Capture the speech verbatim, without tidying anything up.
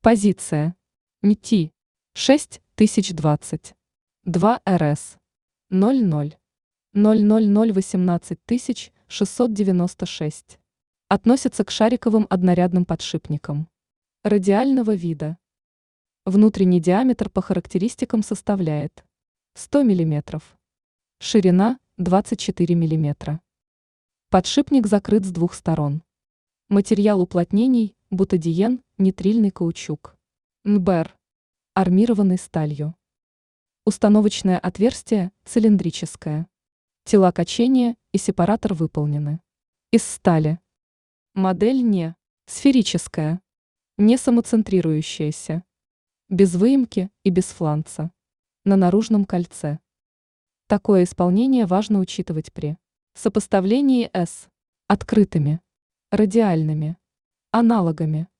Позиция. НИТИ шесть тысяч двадцать. два эр эс. ноль ноль. ноль ноль ноль восемнадцать тысяч шестьсот девяносто шесть. Относится к шариковым однорядным подшипникам. Радиального вида. Внутренний диаметр по характеристикам составляет сто миллиметров. Ширина двадцать четыре миллиметра. Подшипник закрыт с двух сторон. Материал уплотнений – бутадиен, нитрильный каучук. эн бэ эр. Армированный сталью. Установочное отверстие цилиндрическое. Тела качения и сепаратор выполнены из стали. Модель не сферическая, не самоцентрирующаяся, без выемки и без фланца, на наружном кольце. Такое исполнение важно учитывать при сопоставлении с открытыми радиальными аналогами.